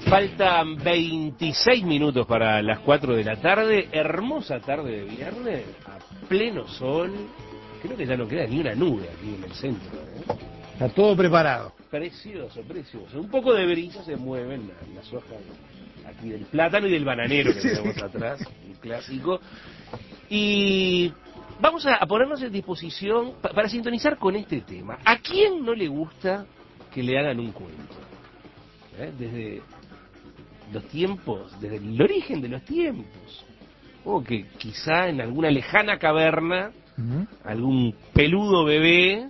Faltan 26 minutos para las 4 de la tarde. Hermosa tarde de viernes, a pleno sol. Creo que ya no queda ni una nube aquí en el centro, ¿eh? Está todo preparado. Precioso, precioso. Un poco de brisa, se mueven las hojas aquí del plátano y del bananero que tenemos atrás, un clásico. Y vamos a ponernos en disposición para sintonizar con este tema. ¿A quién no le gusta que le hagan un cuento? Desde los tiempos, desde el origen de los tiempos, o que quizá en alguna lejana caverna, algún peludo bebé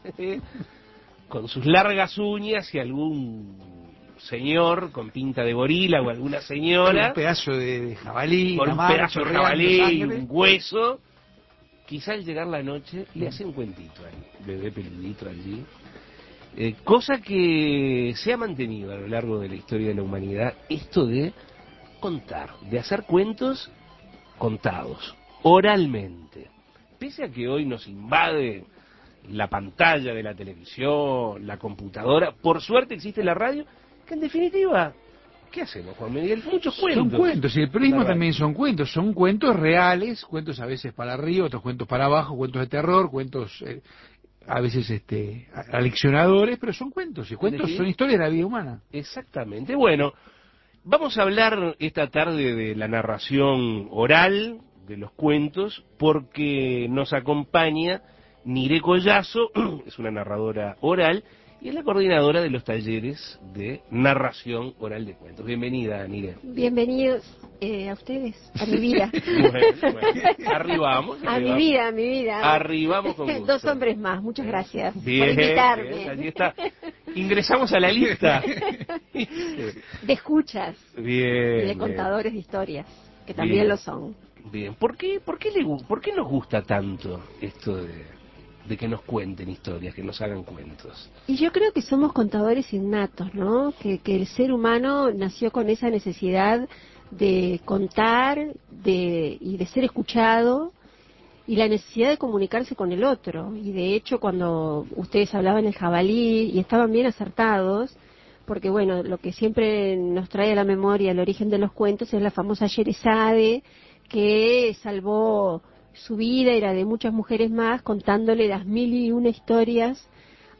con sus largas uñas y algún señor con pinta de gorila o alguna señora un pedazo de jabalí, por un pedazo de jabalí, un hueso, quizá al llegar la noche le hace un cuentito al bebé peludito allí. Cosa que se ha mantenido a lo largo de la historia de la humanidad, esto de contar, de hacer cuentos contados, oralmente. Pese a que hoy nos invade la pantalla de la televisión, la computadora, por suerte existe la radio, que en definitiva, ¿qué hacemos, Juan Miguel? Muchos cuentos. Son cuentos, y el periodismo también son cuentos reales, cuentos a veces para arriba, otros cuentos para abajo, cuentos de terror, cuentos... a veces aleccionadores, pero son cuentos, y cuentos son historias de la vida humana. Exactamente. Bueno, vamos a hablar esta tarde de la narración oral, de los cuentos, porque nos acompaña Nire Collazo, es una narradora oral, y es la coordinadora de los talleres de narración oral de cuentos. Bienvenida, Nire. Bienvenidos a ustedes, a mi vida. Bueno, arribamos. A mi vida. Arribamos con gusto. 2 hombres más, muchas gracias por Bien, invitarme. allí está. Ingresamos a la lista. De escuchas. Bien. Y de contadores de historias, que también bien. lo son. Bien, ¿por qué nos gusta tanto esto de que nos cuenten historias, que nos hagan cuentos? Y yo creo que somos contadores innatos, ¿no? Que el ser humano nació con esa necesidad de contar y de ser escuchado, y la necesidad de comunicarse con el otro. Y de hecho, cuando ustedes hablaban del jabalí, y estaban bien acertados, porque bueno, lo que siempre nos trae a la memoria el origen de los cuentos es la famosa Sherezade, que salvó su vida y la de muchas mujeres más, contándole las 1001 historias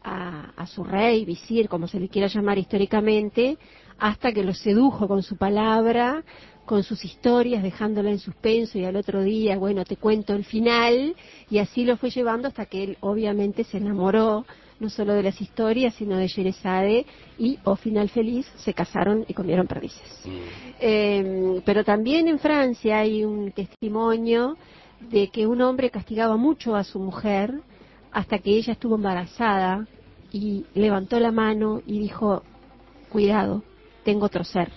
a su rey, visir, como se le quiera llamar históricamente, hasta que lo sedujo con su palabra, con sus historias, dejándola en suspenso, y al otro día, bueno, te cuento el final, y así lo fue llevando hasta que él obviamente se enamoró, no solo de las historias, sino de Sherezade, y, final feliz, se casaron y comieron perdices. Pero también en Francia hay un testimonio de que un hombre castigaba mucho a su mujer hasta que ella estuvo embarazada y levantó la mano y dijo: cuidado, tengo otro ser,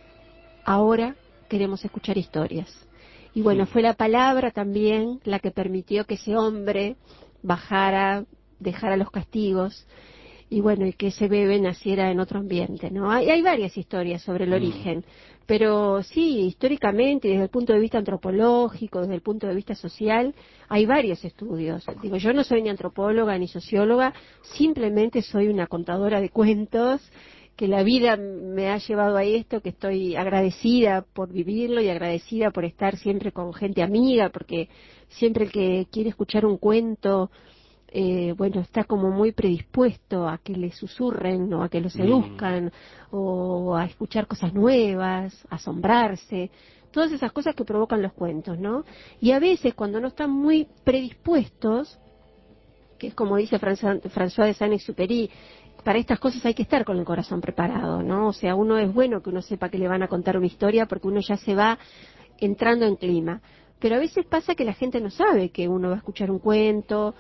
ahora queremos escuchar historias. Y bueno, fue la palabra también la que permitió que ese hombre bajara, dejara los castigos, y bueno, y que ese bebé naciera en otro ambiente, ¿no? Hay varias historias sobre el origen, pero sí, históricamente, desde el punto de vista antropológico, desde el punto de vista social, hay varios estudios. Digo, yo no soy ni antropóloga ni socióloga, simplemente soy una contadora de cuentos, que la vida me ha llevado a esto, que estoy agradecida por vivirlo y agradecida por estar siempre con gente amiga, porque siempre el que quiere escuchar un cuento, bueno, está como muy predispuesto a que le susurren o a que lo seduzcan o a escuchar cosas nuevas, a asombrarse, todas esas cosas que provocan los cuentos, ¿no? Y a veces cuando no están muy predispuestos, que es como dice François de Saint-Exupéry, para estas cosas hay que estar con el corazón preparado, ¿no? O sea, uno es bueno que uno sepa que le van a contar una historia porque uno ya se va entrando en clima. Pero a veces pasa que la gente no sabe que uno va a escuchar un cuento,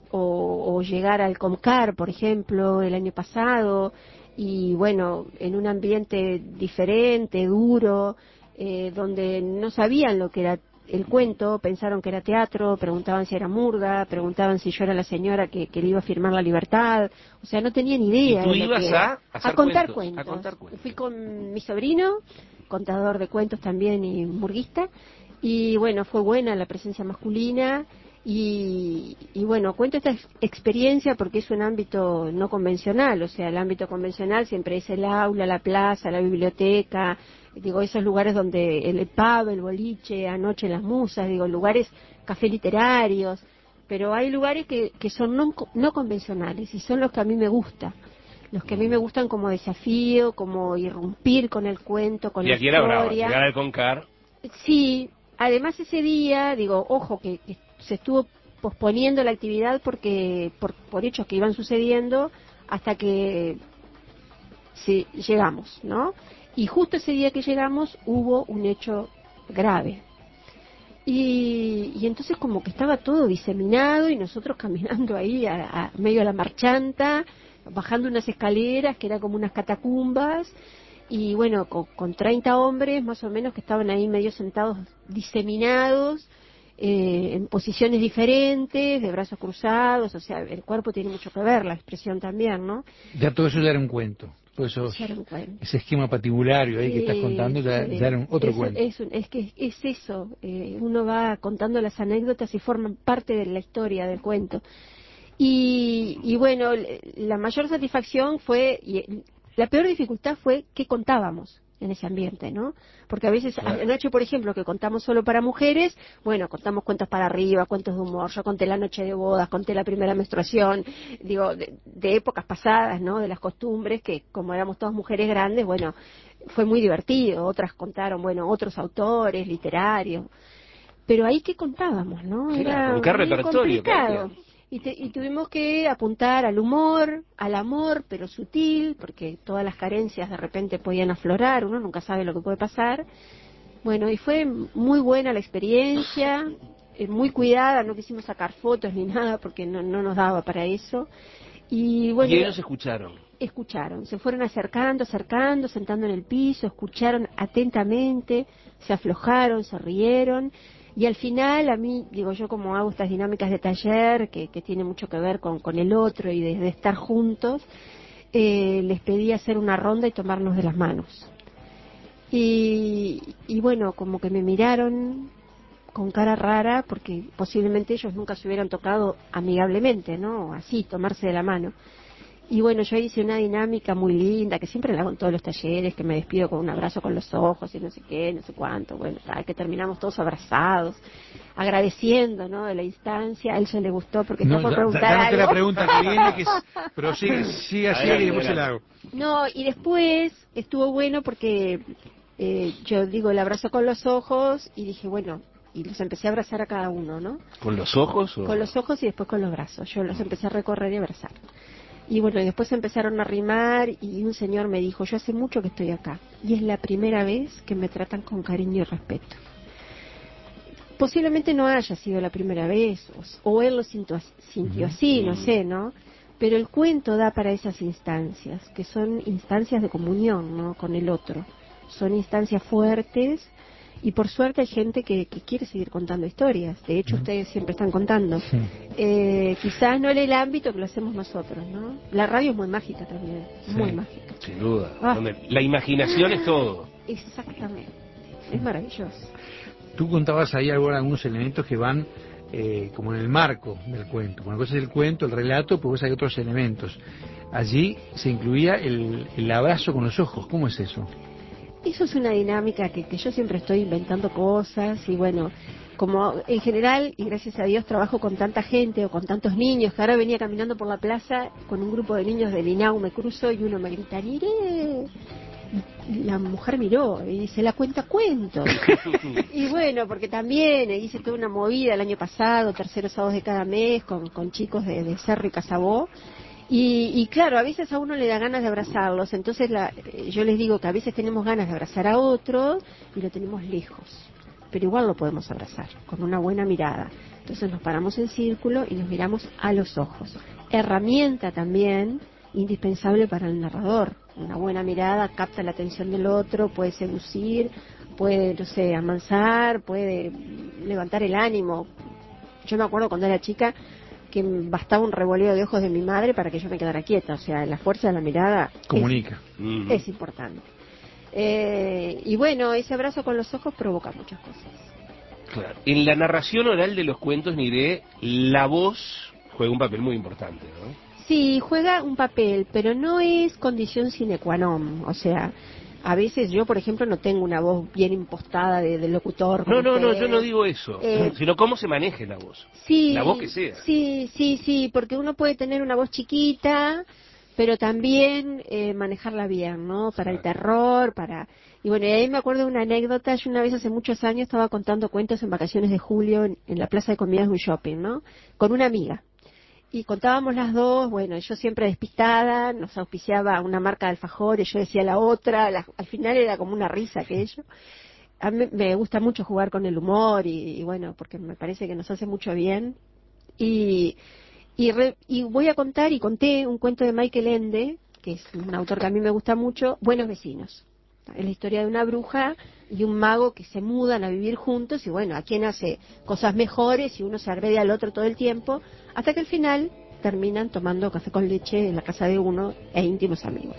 o llegar al Comcar, por ejemplo, el año pasado, y bueno, en un ambiente diferente, duro, donde no sabían lo que era el cuento, pensaron que era teatro, preguntaban si era murga, preguntaban si yo era la señora que le iba a firmar la libertad, o sea, no tenían idea. ¿Y tú de lo ibas que era. a contar cuentos? cuentos. Fui con mi sobrino, contador de cuentos también y murguista, y bueno, fue buena la presencia masculina, Y bueno, cuento esta experiencia porque es un ámbito no convencional, o sea, el ámbito convencional siempre es el aula, la plaza, la biblioteca, digo, esos lugares donde el pub, el boliche, anoche las musas, digo, lugares, cafés literarios, pero hay lugares que son no convencionales y son los que a mí me gustan. Los que a mí me gustan como desafío, como irrumpir con el cuento, con y la aquí era brava, historia. llegar al Concar. Sí, además ese día, digo, ojo, que se estuvo posponiendo la actividad porque por hechos que iban sucediendo hasta que llegamos, ¿no? Y justo ese día que llegamos hubo un hecho grave. Y entonces como que estaba todo diseminado y nosotros caminando ahí a medio de la marchanta, bajando unas escaleras que eran como unas catacumbas, y bueno, con 30 hombres más o menos que estaban ahí medio sentados, diseminados, en posiciones diferentes, de brazos cruzados, o sea, el cuerpo tiene mucho que ver, la expresión también, ¿no? Ya todo eso ya era un cuento. Todo eso, ese esquema patibulario ahí que estás contando ya era otro cuento. Es que es eso, uno va contando las anécdotas y forman parte de la historia del cuento. Y bueno, la mayor satisfacción fue, la peor dificultad fue qué contábamos en ese ambiente, ¿no? Porque a veces, anoche, por ejemplo, que contamos solo para mujeres, bueno, contamos cuentos para arriba, cuentos de humor, yo conté la noche de bodas, conté la primera menstruación, digo, de épocas pasadas, ¿no? De las costumbres, que como éramos todas mujeres grandes, bueno, fue muy divertido, otras contaron, bueno, otros autores, literarios, pero ahí qué contábamos, ¿no? Era ¿con qué muy repertorio? complicado. Y tuvimos que apuntar al humor, al amor, pero sutil, porque todas las carencias de repente podían aflorar, uno nunca sabe lo que puede pasar. Bueno, y fue muy buena la experiencia, muy cuidada, no quisimos sacar fotos ni nada porque no nos daba para eso. Y bueno, ¿y ellos escucharon? Escucharon, se fueron acercando, sentando en el piso, escucharon atentamente, se aflojaron, se rieron. Y al final, a mí, digo, yo como hago estas dinámicas de taller, que tiene mucho que ver con el otro y de estar juntos, les pedí hacer una ronda y tomarnos de las manos. Y bueno, como que me miraron con cara rara, porque posiblemente ellos nunca se hubieran tocado amigablemente, ¿no? Así, tomarse de la mano. Y bueno, yo hice una dinámica muy linda, que siempre la hago en todos los talleres, que me despido con un abrazo con los ojos y no sé qué, no sé cuánto, bueno, que terminamos todos abrazados, agradeciendo, ¿no?, de la instancia. A él se le gustó porque está por preguntar algo. La pregunta que viene, pero sigue así y después se la hago. No, y después estuvo bueno porque yo digo el abrazo con los ojos y dije, bueno, y los empecé a abrazar a cada uno, ¿no? ¿Con los ojos? Con los ojos y después con los brazos. Yo los empecé a recorrer y abrazar. Y bueno, y después empezaron a rimar y un señor me dijo, yo hace mucho que estoy acá y es la primera vez que me tratan con cariño y respeto. Posiblemente no haya sido la primera vez, o él lo sintió así, no sé, ¿no? Pero el cuento da para esas instancias, que son instancias de comunión, ¿no?, con el otro. Son instancias fuertes. Y por suerte hay gente que quiere seguir contando historias. De hecho, ustedes siempre están contando. Quizás no en el ámbito que lo hacemos nosotros, ¿no? La radio es muy mágica también, muy mágica. Sin duda. La imaginación es todo. Exactamente. Es maravilloso. Tú contabas ahí algunos elementos que van como en el marco del cuento. Una cosa es el cuento, el relato, pues hay otros elementos. Allí se incluía el abrazo con los ojos. ¿Cómo es eso? Eso es una dinámica que yo siempre estoy inventando cosas y bueno, como en general, y gracias a Dios trabajo con tanta gente o con tantos niños, que ahora venía caminando por la plaza con un grupo de niños del INAU, me cruzo y uno me grita, ¡Iré! Y la mujer miró y dice, la cuenta cuentos. Y bueno, porque también hice toda una movida el año pasado, terceros sábados de cada mes, con chicos de Cerro y Casabó. Y claro, a veces a uno le da ganas de abrazarlos, entonces yo les digo que a veces tenemos ganas de abrazar a otro y lo tenemos lejos, pero igual lo podemos abrazar, con una buena mirada. Entonces nos paramos en círculo y nos miramos a los ojos. Herramienta también indispensable para el narrador. Una buena mirada capta la atención del otro, puede seducir, puede, no sé, amansar, puede levantar el ánimo. Yo me acuerdo cuando era chica que bastaba un revoleo de ojos de mi madre para que yo me quedara quieta, o sea, la fuerza de la mirada comunica. Es importante. Y bueno, ese abrazo con los ojos provoca muchas cosas. Claro. En la narración oral de los cuentos, Niré, la voz juega un papel muy importante, ¿no? Sí, juega un papel, pero no es condición sine qua non. O sea, a veces yo, por ejemplo, no tengo una voz bien impostada de locutor. No, como no, yo ustedes. no digo eso, sino cómo se maneje la voz. Sí, La voz que sea. sí, porque uno puede tener una voz chiquita, pero también manejarla bien, ¿no? Para el terror, Y bueno, y ahí me acuerdo de una anécdota. Yo una vez hace muchos años estaba contando cuentos en vacaciones de julio en la plaza de comidas de un shopping, ¿no? Con una amiga. Y contábamos las dos, bueno, yo siempre despistada, nos auspiciaba una marca de alfajores, yo decía la otra, al final era como una risa aquello. A mí me gusta mucho jugar con el humor y bueno, porque me parece que nos hace mucho bien. Y, y voy a contar, y conté un cuento de Michael Ende, que es un autor que a mí me gusta mucho, Buenos Vecinos. Es la historia de una bruja y un mago que se mudan a vivir juntos y bueno, a quien hace cosas mejores y uno se agrede al otro todo el tiempo, hasta que al final terminan tomando café con leche en la casa de uno e íntimos amigos.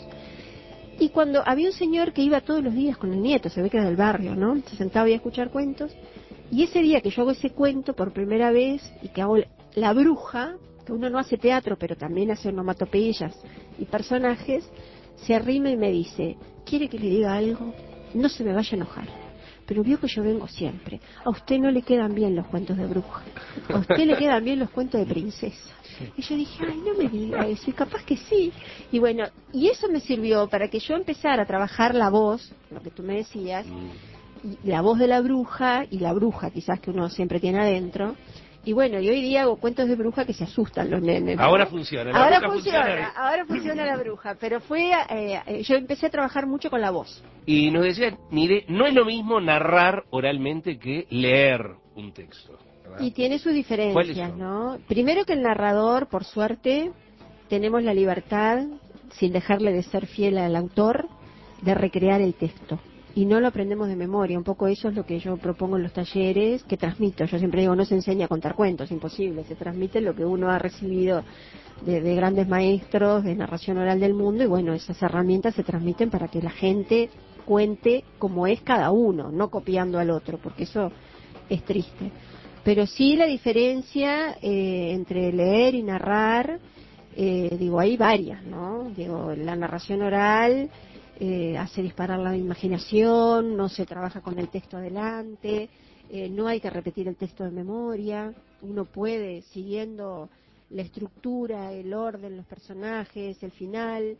Y cuando había un señor que iba todos los días con el nieto, se ve que era del barrio, ¿no? Se sentaba y a escuchar cuentos. Y ese día que yo hago ese cuento por primera vez y que hago la bruja, que uno no hace teatro, pero también hace onomatopeyas y personajes, se arrima y me dice, ¿quiere que le diga algo? No se me vaya a enojar. Pero vio que yo vengo siempre. A usted no le quedan bien los cuentos de bruja. A usted le quedan bien los cuentos de princesa. Y yo dije, ay, no me diga eso, y capaz que sí. Y bueno, y eso me sirvió para que yo empezara a trabajar la voz, lo que tú me decías, y la voz de la bruja, y la bruja quizás que uno siempre tiene adentro. Y bueno, y hoy día hago cuentos de bruja que se asustan los nenes, ¿no? Ahora funciona, Ahora funciona la bruja, pero yo empecé a trabajar mucho con la voz. Y nos decía, Nire, no es lo mismo narrar oralmente que leer un texto, ¿verdad? Y tiene sus diferencias, ¿no? Primero que el narrador, por suerte, tenemos la libertad, sin dejarle de ser fiel al autor, de recrear el texto. Y no lo aprendemos de memoria. Un poco eso es lo que yo propongo en los talleres, que transmito. Yo siempre digo, no se enseña a contar cuentos, imposible. Se transmite lo que uno ha recibido de grandes maestros de narración oral del mundo. Y bueno, esas herramientas se transmiten para que la gente cuente como es cada uno, no copiando al otro, porque eso es triste. Pero sí la diferencia entre leer y narrar, hay varias, ¿no? Digo, la narración oral hace disparar la imaginación, no se trabaja con el texto adelante, no hay que repetir el texto de memoria, uno puede, siguiendo la estructura, el orden, los personajes, el final,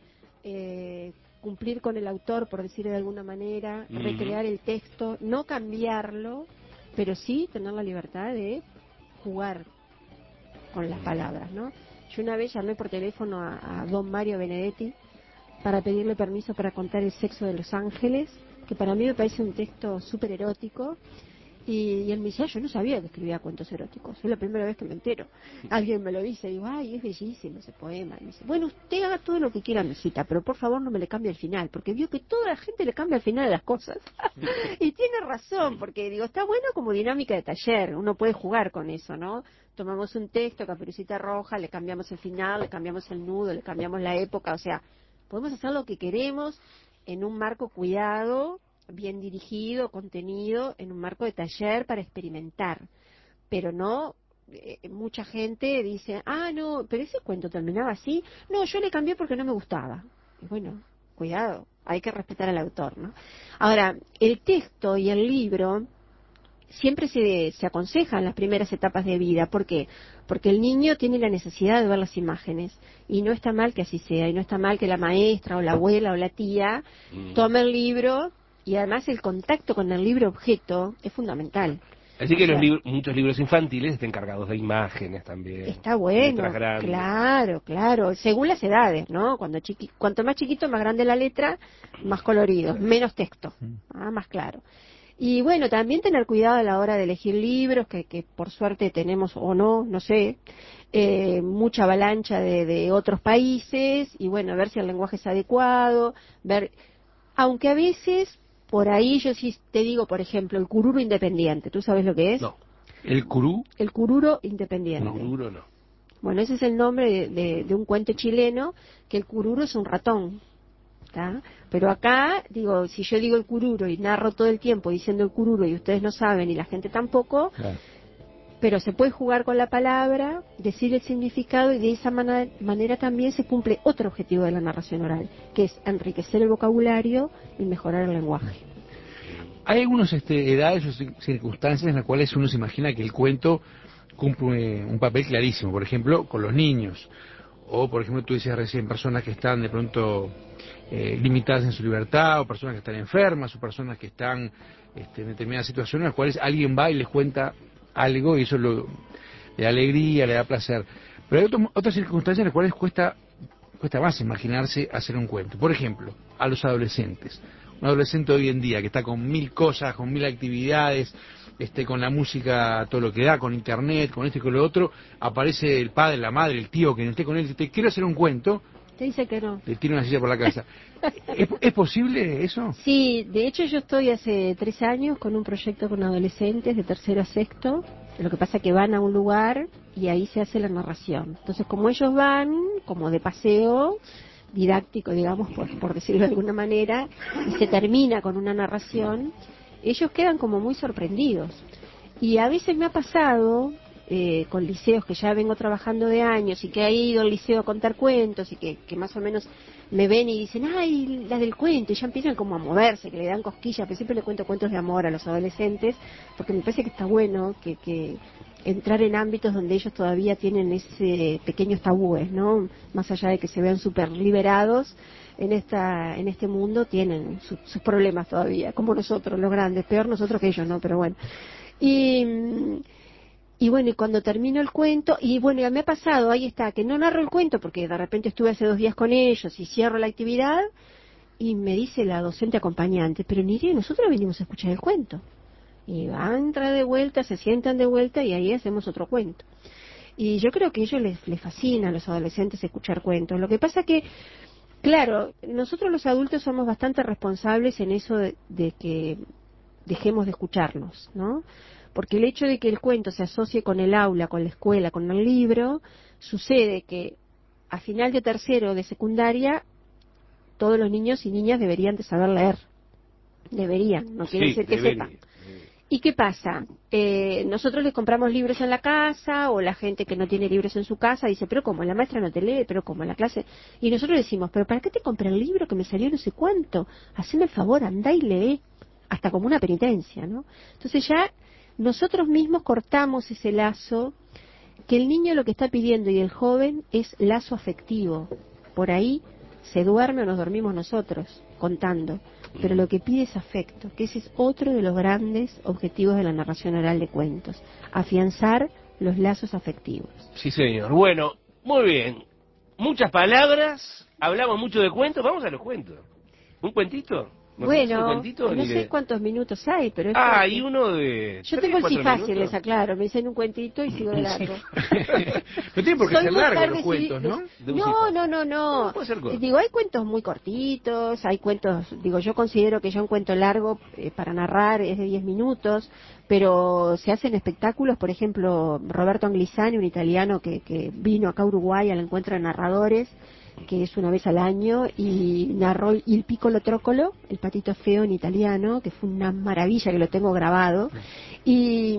cumplir con el autor, por decirlo de alguna manera, recrear el texto, no cambiarlo, pero sí tener la libertad de jugar con las palabras, ¿no? Yo una vez llamé por teléfono a don Mario Benedetti para pedirle permiso para contar El sexo de los ángeles, que para mí me parece un texto súper erótico, y él me decía, yo no sabía que escribía cuentos eróticos, es la primera vez que me entero. Alguien me lo dice, y digo, ay, es bellísimo ese poema. Y me dice, bueno, usted haga todo lo que quiera, mesita, pero por favor no me le cambie el final, porque vio que toda la gente le cambia el final de las cosas. Y tiene razón, porque digo, está bueno como dinámica de taller, uno puede jugar con eso, ¿no? Tomamos un texto, Caperucita Roja, le cambiamos el final, le cambiamos el nudo, le cambiamos la época, o sea, podemos hacer lo que queremos en un marco cuidado, bien dirigido, contenido, en un marco de taller para experimentar. Pero no, mucha gente dice, no, pero ese cuento terminaba así. No, yo le cambié porque no me gustaba. Y bueno, cuidado, hay que respetar al autor, ¿no? Ahora, el texto y el libro siempre se aconseja en las primeras etapas de vida. ¿Por qué? Porque el niño tiene la necesidad de ver las imágenes y no está mal que así sea, y no está mal que la maestra o la abuela o la tía tome el libro, y además el contacto con el libro objeto es fundamental. Así que muchos libros infantiles están cargados de imágenes también. Está bueno, claro, según las edades, ¿no? Cuanto más chiquito, más grande la letra, más colorido, menos texto, más claro. Y bueno, también tener cuidado a la hora de elegir libros, que por suerte tenemos, o no sé, mucha avalancha de otros países, y bueno, ver si el lenguaje es adecuado, aunque a veces, por ahí yo sí te digo, por ejemplo, el cururo independiente, ¿tú sabes lo que es? No. ¿El curú? El cururo independiente. No, cururo no. Bueno, ese es el nombre de un cuento chileno, que el cururo es un ratón. ¿tá? Pero acá, digo, si yo digo el cururo y narro todo el tiempo diciendo el cururo y ustedes no saben y la gente tampoco, claro. Pero se puede jugar con la palabra, decir el significado y de esa manera también se cumple otro objetivo de la narración oral, que es enriquecer el vocabulario y mejorar el lenguaje. Hay algunas edades o circunstancias en las cuales uno se imagina que el cuento cumple un papel clarísimo, por ejemplo, con los niños, o por ejemplo tú decías recién, personas que están de pronto limitadas en su libertad, o personas que están enfermas, o personas que están en determinadas situaciones en las cuales alguien va y les cuenta algo y eso le da alegría, le da placer. Pero hay otras circunstancias en las cuales cuesta más imaginarse hacer un cuento. Por ejemplo, a los adolescentes. Un adolescente hoy en día que está con 1000 cosas, con 1000 actividades, con la música, todo lo que da, con internet, con esto y con lo otro, aparece el padre, la madre, el tío que no esté con él, y te quiero hacer un cuento. Te dice que no. Le tira una silla por la casa. ¿Es posible eso? Sí, de hecho yo estoy hace 3 años con un proyecto con adolescentes de tercero a sexto. Lo que pasa es que van a un lugar y ahí se hace la narración. Entonces, como ellos van, como de paseo didáctico, digamos, por decirlo de alguna manera, y se termina con una narración, ellos quedan como muy sorprendidos. Y a veces me ha pasado con liceos que ya vengo trabajando de años y que he ido al liceo a contar cuentos y que más o menos me ven y dicen, ay, la del cuento, y ya empiezan como a moverse, que le dan cosquillas, pero siempre le cuento cuentos de amor a los adolescentes, porque me parece que está bueno que entrar en ámbitos donde ellos todavía tienen ese pequeños tabúes, ¿no? Más allá de que se vean súper liberados, en este mundo tienen sus problemas todavía, como nosotros, los grandes, peor nosotros que ellos, ¿no? Pero bueno. Y bueno, y cuando termino el cuento, y bueno, ya me ha pasado, ahí está, que no narro el cuento, porque de repente estuve hace 2 días con ellos y cierro la actividad, y me dice la docente acompañante, pero Nidia, nosotros venimos a escuchar el cuento. Y van a entrar de vuelta, se sientan de vuelta y ahí hacemos otro cuento. Y yo creo que a ellos les fascina a los adolescentes escuchar cuentos. Lo que pasa que, claro, nosotros los adultos somos bastante responsables en eso de que dejemos de escucharlos, ¿no? Porque el hecho de que el cuento se asocie con el aula, con la escuela, con el libro, sucede que a final de tercero de secundaria todos los niños y niñas deberían de saber leer. Deberían, no quiere decir que sepan. ¿Y qué pasa? Nosotros les compramos libros en la casa, o la gente que no tiene libros en su casa dice, pero ¿cómo? La maestra no te lee, pero ¿cómo? La clase... Y nosotros decimos, pero ¿para qué te compré el libro que me salió no sé cuánto? Haceme el favor, andá y lee. Hasta como una penitencia, ¿no? Entonces ya nosotros mismos cortamos ese lazo, que el niño lo que está pidiendo y el joven es lazo afectivo. Por ahí se duerme o nos dormimos nosotros contando, pero lo que pide es afecto, que ese es otro de los grandes objetivos de la narración oral de cuentos, afianzar los lazos afectivos. Sí, señor. Bueno, muy bien. Muchas palabras, hablamos mucho de cuentos, vamos a los cuentos. ¿Un cuentito? Bueno, no sé cuántos minutos hay, pero... hay uno de... Yo tengo el sí fácil, les aclaro, me dicen un cuentito y sigo de largo. No tiene por qué ser largo los cuentos, ¿no? No. Digo, hay cuentos muy cortitos, hay cuentos... Digo, yo considero que ya un cuento largo para narrar es de 10 minutos, pero se hacen espectáculos, por ejemplo, Roberto Anglisani, un italiano que vino acá a Uruguay al encuentro de narradores, que es una vez al año, y narró Il Piccolo Troccolo, el patito feo en italiano, que fue una maravilla, que lo tengo grabado, y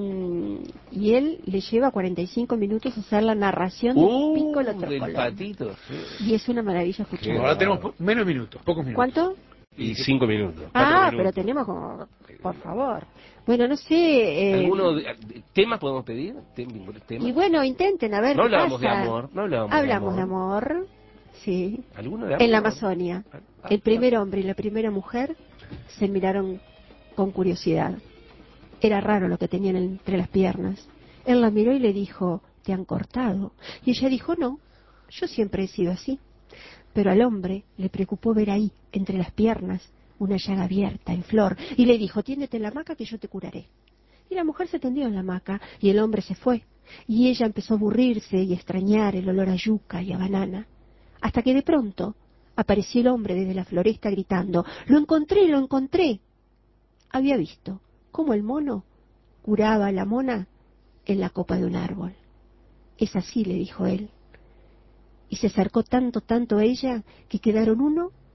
él le lleva 45 minutos hacer la narración del Piccolo Troccolo. Del patito, sí. Y es una maravilla escucharlo. Ahora tenemos menos minutos, pocos minutos. ¿Cuánto? Y 5 minutos. Pero tenemos como... Por favor. Bueno, no sé... ¿Algunos temas podemos pedir? ¿Temas? Y bueno, intenten, a ver, no hablábamos de amor. Hablamos de amor. Sí. ¿Alguno de amor? En la Amazonia. El primer hombre y la primera mujer se miraron con curiosidad. Era raro lo que tenían entre las piernas. Él la miró y le dijo, ¿te han cortado? Y ella dijo, no, yo siempre he sido así. Pero al hombre le preocupó ver ahí, entre las piernas, una llaga abierta, en flor, y le dijo, tiéndete en la hamaca que yo te curaré. Y la mujer se tendió en la hamaca y el hombre se fue. Y ella empezó a aburrirse y a extrañar el olor a yuca y a banana. Hasta que de pronto apareció el hombre desde la floresta gritando, ¡lo encontré, lo encontré! Había visto cómo el mono curaba a la mona en la copa de un árbol. Es así, le dijo él. Y se acercó tanto a ella que quedaron uno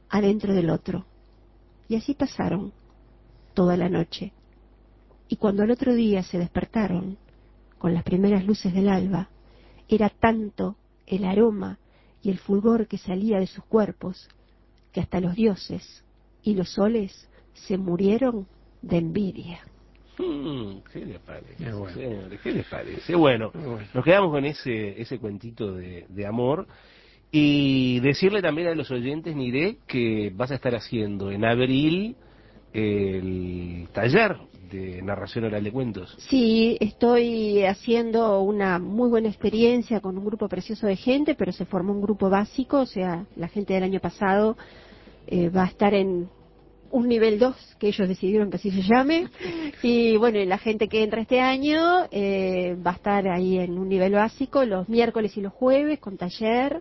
adentro del otro. Y así pasaron toda la noche. Y cuando al otro día se despertaron, con las primeras luces del alba, era tanto el aroma y el fulgor que salía de sus cuerpos, que hasta los dioses y los soles se murieron de envidia. ¿Qué les parece? Bueno. Señores, ¿qué les parece? Bueno, nos quedamos con ese cuentito de amor. Y decirle también a los oyentes, Niré, que vas a estar haciendo en abril el taller de narración oral de cuentos. Sí, estoy haciendo una muy buena experiencia con un grupo precioso de gente, pero se formó un grupo básico, o sea, la gente del año pasado va a estar en un nivel 2, que ellos decidieron que así se llame, y bueno, y la gente que entra este año va a estar ahí en un nivel básico los miércoles y los jueves con taller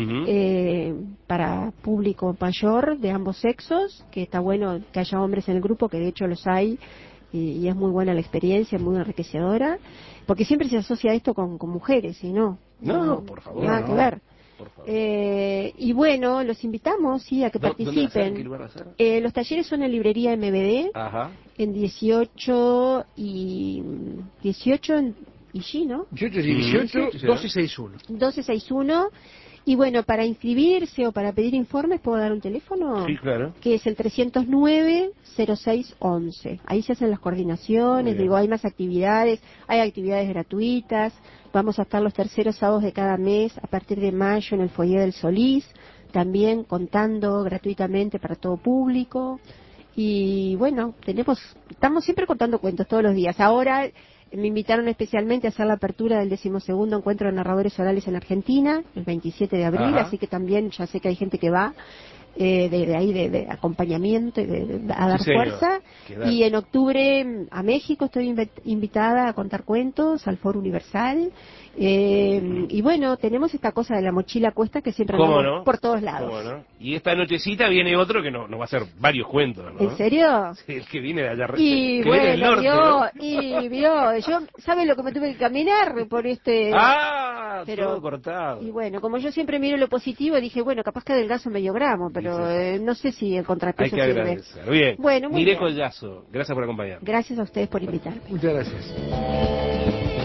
para público mayor de ambos sexos, que está bueno que haya hombres en el grupo, que de hecho los hay, y es muy buena la experiencia, muy enriquecedora, porque siempre se asocia esto con mujeres, y no, por favor, nada que ver. Y bueno, los invitamos sí a que participen. ¿Qué lugar va a ser? Los talleres son en librería MBD, en 18 y G, ¿no? 18 y 18, 1261. 1261. Y bueno, para inscribirse o para pedir informes, ¿puedo dar un teléfono? Sí, claro. Que es el 309-0611. Ahí se hacen las coordinaciones, digo, hay más actividades, hay actividades gratuitas. Vamos a estar los terceros sábados de cada mes, a partir de mayo, en el Foyer del Solís, también contando gratuitamente para todo público. Y bueno, estamos siempre contando cuentos todos los días. Ahora me invitaron especialmente a hacer la apertura del 12º encuentro de narradores orales en Argentina, el 27 de abril, así que también ya sé que hay gente que va de ahí de acompañamiento y a dar fuerza. Y en octubre a México estoy invitada a contar cuentos al Foro Universal. Y bueno, tenemos esta cosa de la mochila a cuesta que siempre andamos por todos lados. ¿Cómo no? Y esta nochecita viene otro que nos va a hacer varios cuentos, ¿no? ¿En serio? Sí, el que viene de allá arriba. Y que bueno, viene del norte, yo, ¿sabe lo que me tuve que caminar por este? Todo cortado. Y bueno, como yo siempre miro lo positivo, dije, bueno, capaz que adelgazo medio gramo, pero no sé si el contrapeso sirve. Hay que agradecer. Bien. Bueno, muy Niré bien. Collazo, gracias por acompañarnos. Gracias a ustedes por invitarme. Muchas gracias.